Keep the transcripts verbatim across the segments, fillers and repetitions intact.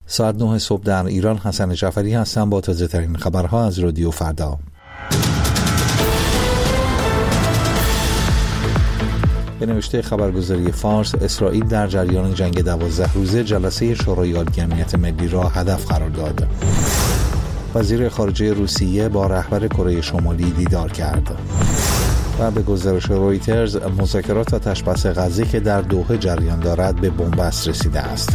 ساعت نه صبح در ایران. حسن جعفری هستم با تازه ترین خبرها از رادیو فردا. به نوشته خبرگزاری فارس، اسرائیل در جریان جنگ دوازده روزه جلسه شورای عالی امنیت ملی را هدف قرار داد. وزیر خارجه روسیه با رهبر کره شمالی دیدار کرد. و به گزارش رویترز، مذاکرات آتش بس غزه که در دوحه جریان دارد به بنبست رسیده است.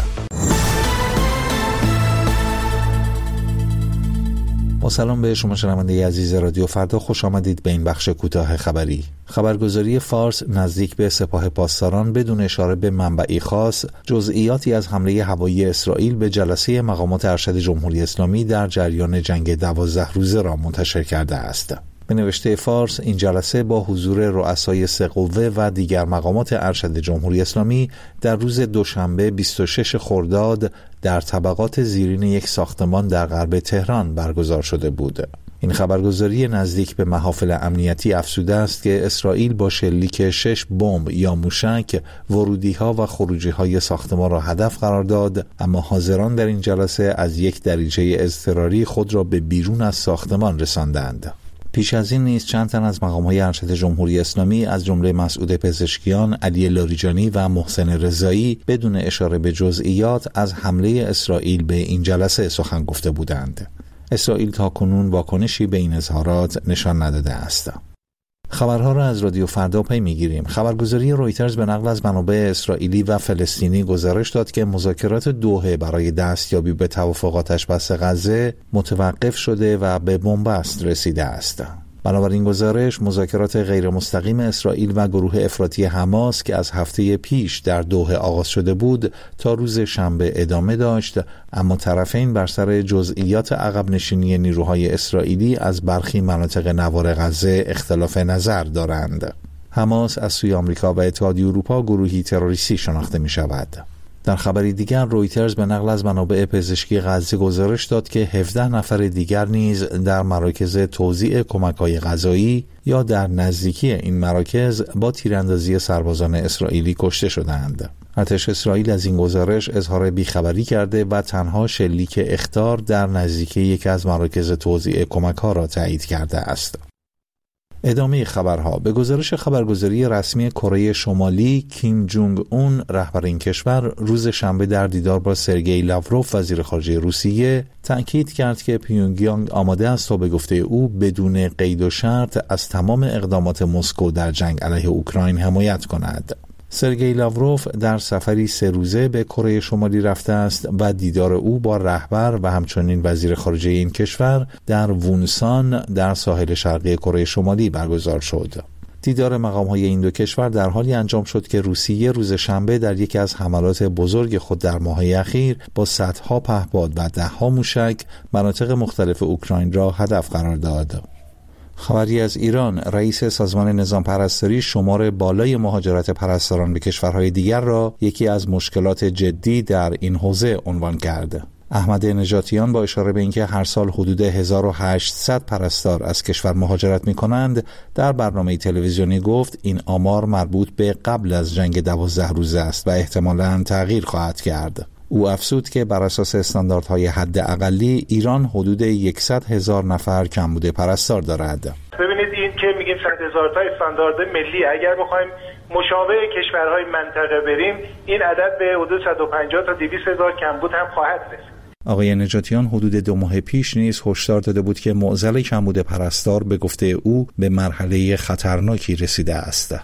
با سلام به شما شنونده عزیز رادیو فردا، خوش آمدید به این بخش کوتاه خبری. خبرگزاری فارس نزدیک به سپاه پاسداران بدون اشاره به منبعی خاص جزئیاتی از حمله هوایی اسرائیل به جلسه مقامات ارشد جمهوری اسلامی در جریان جنگ دوازده روزه را منتشر کرده است. به نوشته فارس، این جلسه با حضور رؤسای سه قوه و دیگر مقامات ارشد جمهوری اسلامی در روز دوشنبه بیست و شش خرداد در طبقات زیرین یک ساختمان در غرب تهران برگزار شده بود. این خبرگزاری نزدیک به محافل امنیتی افزوده است که اسرائیل با شلیک شش بمب یا موشک ورودی‌ها و خروجی‌های ساختمان را هدف قرار داد، اما حاضران در این جلسه از یک دریچه اضطراری خود را به بیرون از ساختمان رساندند. پیش از این نیز چند تن از مقام‌های ارشد جمهوری اسلامی از جمله مسعود پزشکیان، علی لاریجانی و محسن رضایی بدون اشاره به جزئیات از حمله اسرائیل به این جلسه سخن گفته بودند. اسرائیل تاکنون واکنشی به این اظهارات نشان نداده است. خبرها را از رادیو فردا پی می‌گیریم. خبرگزاری رویترز به نقل از منابع اسرائیلی و فلسطینی گزارش داد که مذاکرات دوحه برای دستیابی به توافق آتش بس غزه متوقف شده و به بنبست رسیده است. بنابراین گزارش، مذاکرات غیر مستقیم اسرائیل و گروه افراطی حماس که از هفته پیش در دوحه آغاز شده بود تا روز شنبه ادامه داشت، اما طرفین بر سر جزئیات عقب نشینی نیروهای اسرائیلی از برخی مناطق نوار غزه اختلاف نظر دارند. حماس از سوی آمریکا و اتحادیه اروپا گروهی تروریستی شناخته می شود. در خبری دیگر، رویترز به نقل از منابع پزشکی غزه گزارش داد که هفده نفر دیگر نیز در مراکز توزیع کمک‌های غذایی یا در نزدیکی این مراکز با تیراندازی سربازان اسرائیلی کشته شدند. ارتش اسرائیل از این گزارش اظهار بیخبری کرده و تنها شلیک اخطار در نزدیکی یکی از مراکز توزیع کمک‌ها را تایید کرده است. ادامه خبرها. به گزارش خبرگزاری رسمی کره شمالی، کیم جونگ اون رهبر این کشور روز شنبه در دیدار با سرگئی لاوروف وزیر خارجه روسیه تأکید کرد که پیونگیانگ آماده است تا به گفته او بدون قید و شرط از تمام اقدامات مسکو در جنگ علیه اوکراین حمایت کند. سرگئی لاوروف در سفری سه روزه به کره شمالی رفته است و دیدار او با رهبر و همچنین وزیر خارجه این کشور در وونسان در ساحل شرقی کره شمالی برگزار شد. دیدار مقام‌های این دو کشور در حالی انجام شد که روسیه روز شنبه در یکی از حملات بزرگ خود در ماه‌های اخیر با صدها پهپاد و ده‌ها موشک مناطق مختلف اوکراین را هدف قرار داد. خبری از ایران، رئیس سازمان نظام پرستاری شمار بالای مهاجرت پرستاران به کشورهای دیگر را یکی از مشکلات جدی در این حوزه عنوان کرد. احمد نجاتیان با اشاره به اینکه هر سال حدود هزار و هشتصد پرستار از کشور مهاجرت می‌کنند، در برنامه تلویزیونی گفت این آمار مربوط به قبل از جنگ دوازده روزه است و احتمالاً تغییر خواهد کرد. او افزود که بر اساس استانداردهای حداقلی ایران حدود صد هزار نفر کمبود پرستار دارد. ببینید، این که میگیم صد هزار تا استاندارد ملی، اگر بخوایم مشابه کشورهای منطقه بریم، این عدد به حدود صد و پنجاه تا دویست هزار کمبود هم خواهد رسید. آقای نجاتیان حدود دو ماه پیش نیز هشدار داده بود که معضل کمبود پرستار به گفته او به مرحله خطرناکی رسیده است.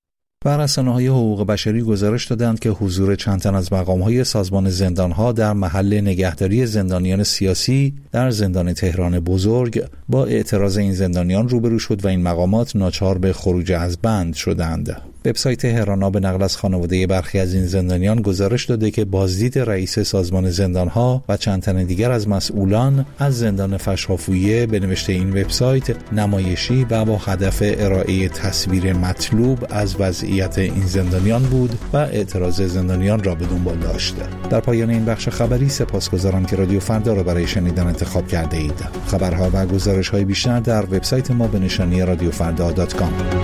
و رسانه‌های حقوق بشری گزارش دادند که حضور چند تن از مقام‌های سازمان زندان‌ها در محل نگهداری زندانیان سیاسی در زندان تهران بزرگ با اعتراض این زندانیان روبرو شد و این مقامات ناچار به خروج از بند شدند. وبسایت هرانا به نقل از خانواده برخی از این زندانیان گزارش داده که بازدید رئیس سازمان زندان‌ها و چند تن دیگر از مسئولان از زندان فشافویه به نوشته این وبسایت نمایشی و با هدف ارائه تصویر مطلوب از وضعیت این زندانیان بود و اعتراض زندانیان را به دنبال داشت. در پایان این بخش خبری سپاسگزارم که رادیو فردا را برای شنیدن انتخاب کرده اید. خبرها و گزارش‌های بیشتر در وبسایت ما به نشانی رادیو فردا دات کام.